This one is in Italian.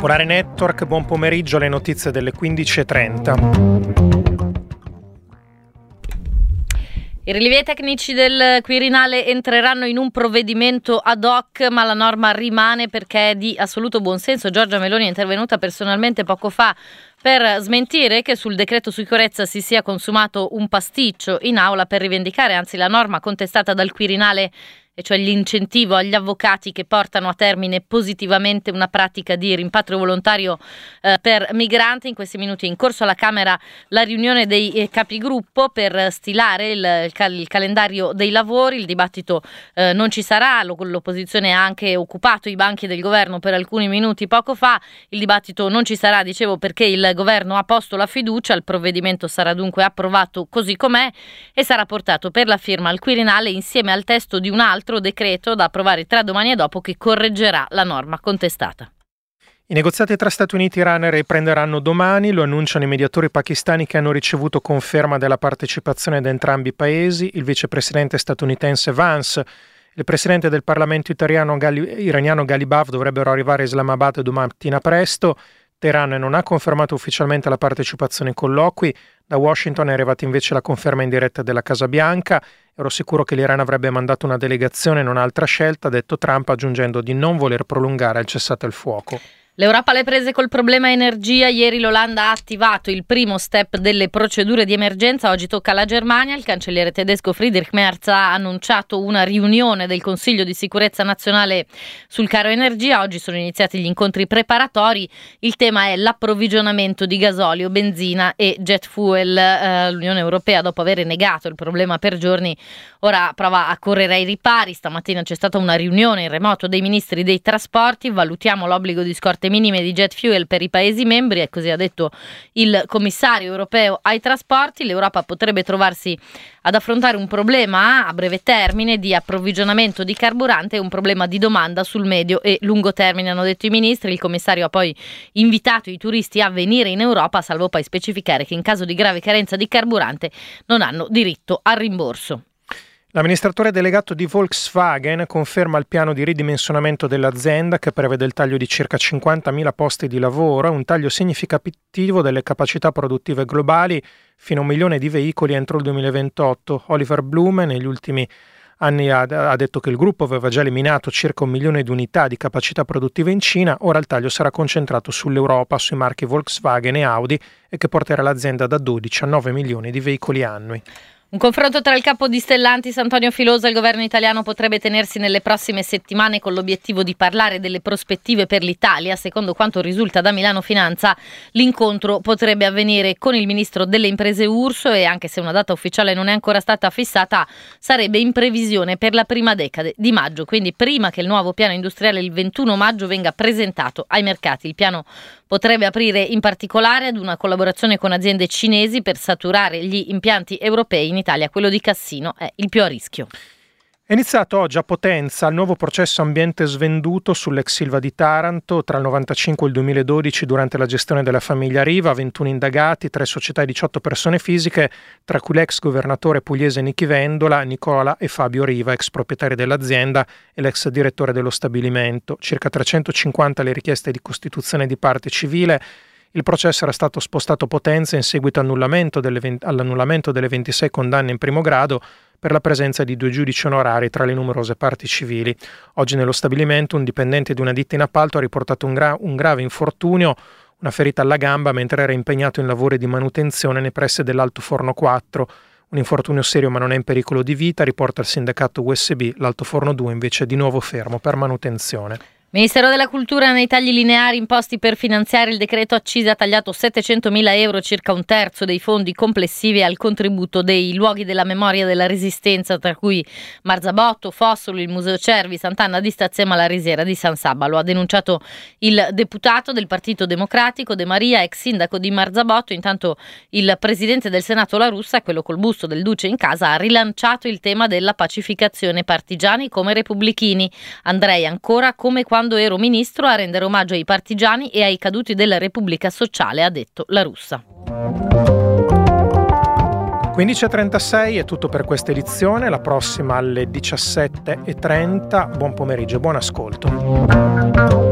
Popolare Network, buon pomeriggio, alle notizie delle 15:30. I rilievi tecnici del Quirinale entreranno in un provvedimento ad hoc, ma la norma rimane perché è di assoluto buonsenso. Giorgia Meloni è intervenuta personalmente poco fa per smentire che sul decreto sicurezza si sia consumato un pasticcio in aula, per rivendicare anzi la norma contestata dal Quirinale, e cioè l'incentivo agli avvocati che portano a termine positivamente una pratica di rimpatrio volontario per migranti. In questi minuti è in corso alla Camera la riunione dei capigruppo per stilare il calendario dei lavori. Il dibattito non ci sarà, l'opposizione ha anche occupato i banchi del governo per alcuni minuti poco fa. Il dibattito non ci sarà, dicevo, perché il governo ha posto la fiducia. Il provvedimento sarà dunque approvato così com'è e sarà portato per la firma al Quirinale insieme al testo di un altro decreto da approvare tra domani e dopo, che correggerà la norma contestata. I negoziati tra Stati Uniti e Iran riprenderanno domani, lo annunciano i mediatori pakistani, che hanno ricevuto conferma della partecipazione da entrambi i paesi. Il vicepresidente statunitense Vance e il presidente del Parlamento iraniano Ghalibaf dovrebbero arrivare a Islamabad domattina presto. Teheran non ha confermato ufficialmente la partecipazione ai colloqui. Da Washington è arrivata invece la conferma in diretta della Casa Bianca. Ero sicuro che l'Iran avrebbe mandato una delegazione, non altra scelta, ha detto Trump, aggiungendo di non voler prolungare il cessate il fuoco. L'Europa alle prese col problema energia. Ieri l'Olanda ha attivato il primo step delle procedure di emergenza. Oggi tocca alla Germania. Il cancelliere tedesco Friedrich Merz ha annunciato una riunione del Consiglio di sicurezza nazionale sul caro energia. Oggi sono iniziati gli incontri preparatori. Il tema è l'approvvigionamento di gasolio, benzina e jet fuel. L'Unione Europea, dopo aver negato il problema per giorni, ora prova a correre ai ripari. Stamattina c'è stata una riunione in remoto dei ministri dei trasporti. Valutiamo l'obbligo di scorte minime di jet fuel per i Paesi membri, e così ha detto il commissario europeo ai trasporti. L'Europa potrebbe trovarsi ad affrontare un problema a breve termine di approvvigionamento di carburante e un problema di domanda sul medio e lungo termine, hanno detto i ministri. Il commissario ha poi invitato i turisti a venire in Europa, salvo poi specificare che in caso di grave carenza di carburante non hanno diritto al rimborso. L'amministratore delegato di Volkswagen conferma il piano di ridimensionamento dell'azienda, che prevede il taglio di circa 50.000 posti di lavoro, un taglio significativo delle capacità produttive globali, fino a 1 milione di veicoli entro il 2028. Oliver Blume negli ultimi anni ha detto che il gruppo aveva già eliminato circa 1 milione di unità di capacità produttive in Cina. Ora il taglio sarà concentrato sull'Europa, sui marchi Volkswagen e Audi, e che porterà l'azienda da 12 a 9 milioni di veicoli annui. Un confronto tra il capo di Stellantis Antonio Filosa e il governo italiano potrebbe tenersi nelle prossime settimane, con l'obiettivo di parlare delle prospettive per l'Italia. Secondo quanto risulta da Milano Finanza, l'incontro potrebbe avvenire con il ministro delle imprese Urso, e anche se una data ufficiale non è ancora stata fissata, sarebbe in previsione per la prima decade di maggio, quindi prima che il nuovo piano industriale il 21 maggio venga presentato ai mercati. Il piano potrebbe aprire in particolare ad una collaborazione con aziende cinesi per saturare gli impianti europei. In Italia quello di Cassino è il più a rischio. È iniziato oggi a Potenza il nuovo processo ambiente svenduto sull'ex Ilva di Taranto. Tra il 1995 e il 2012, durante la gestione della famiglia Riva, 21 indagati, 3 società e 18 persone fisiche, tra cui l'ex governatore pugliese Nichi Vendola, Nicola e Fabio Riva, ex proprietari dell'azienda e l'ex direttore dello stabilimento. Circa 350 le richieste di costituzione di parte civile. Il processo era stato spostato a Potenza in seguito all'annullamento delle 26 condanne in primo grado per la presenza di 2 giudici onorari tra le numerose parti civili. Oggi nello stabilimento un dipendente di una ditta in appalto ha riportato un grave infortunio, una ferita alla gamba mentre era impegnato in lavori di manutenzione nei pressi dell'Alto Forno 4. Un infortunio serio ma non è in pericolo di vita, riporta il sindacato USB. L'Alto Forno 2 invece è di nuovo fermo per manutenzione. Ministero della Cultura, nei tagli lineari imposti per finanziare il decreto accise ha tagliato 700.000 euro, circa un terzo dei fondi complessivi al contributo dei luoghi della memoria della Resistenza, tra cui Marzabotto, Fossolo, il Museo Cervi, Sant'Anna di Stazzema, la Risiera di San Sabba. Lo ha denunciato il deputato del Partito Democratico De Maria, ex sindaco di Marzabotto. Intanto il presidente del Senato La Russa, quello col busto del Duce in casa, ha rilanciato il tema della pacificazione, partigiani come repubblichini. Andrei ancora come quando ero ministro a rendere omaggio ai partigiani e ai caduti della Repubblica Sociale, ha detto La Russa. 15:36 è tutto per questa edizione, la prossima alle 17:30. Buon pomeriggio e buon ascolto.